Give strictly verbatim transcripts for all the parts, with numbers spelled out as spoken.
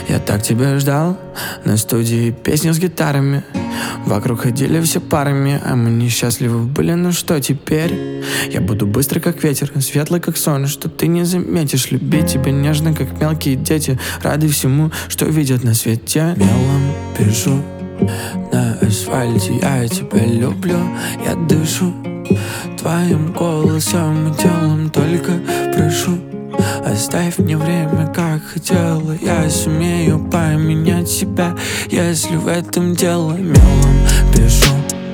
Я так тебя ждал, на студии песни с гитарами. Вокруг ходили все парами, а мы несчастливы были, ну что теперь? Я буду быстрый как ветер, светлый как сон, что ты не заметишь. Любить тебя нежно, как мелкие дети, рады всему, что видят на свете. Мелом пишу на асфальте, я тебя люблю, я дышу твоим голосом и телом, только прошу, оставь мне время, как хотела. Я сумею поменять себя, если в этом дело. Мелом пишу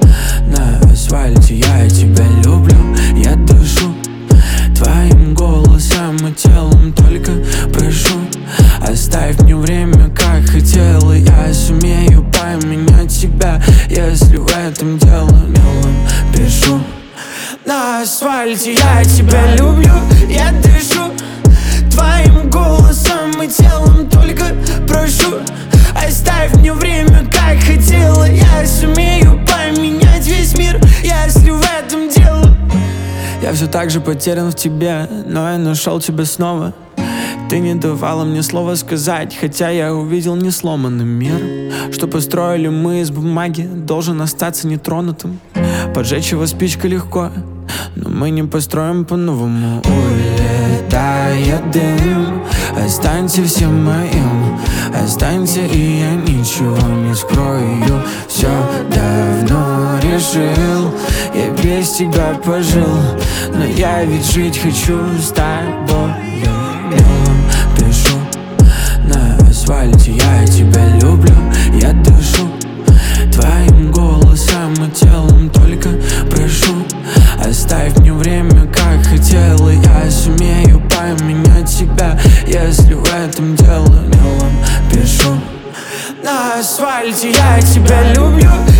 на асфальте, я тебя люблю, я дышу твоим голосом и телом, только прошу, оставь мне время, как хотела. Я сумею поменять себя, если в этом дело. Мелом пишу на асфальте, я тебя люблю, я дышу твоим голосом и телом, только прошу, оставь мне время, как хотела. Я сумею поменять весь мир, если в этом дело. Я все так же потерян в тебе, но я нашел тебя снова. Ты не давала мне слова сказать, хотя я увидел несломанный мир. Что построили мы из бумаги, должен остаться нетронутым. Поджечь его спичкой легко, но мы не построим по-новому. Улетает дым, останься всем моим, останься, и я ничего не скрою. Все давно решил, я без тебя пожил, но я ведь жить хочу с тобой. Мелом пишу на асфальте, я тебя люблю, я дышу твоим голосом и телом, только прошу, оставь мне время, как хотела. Я сумею поменять себя, если в этом дело. Мелом пишу на асфальте, я тебя люблю,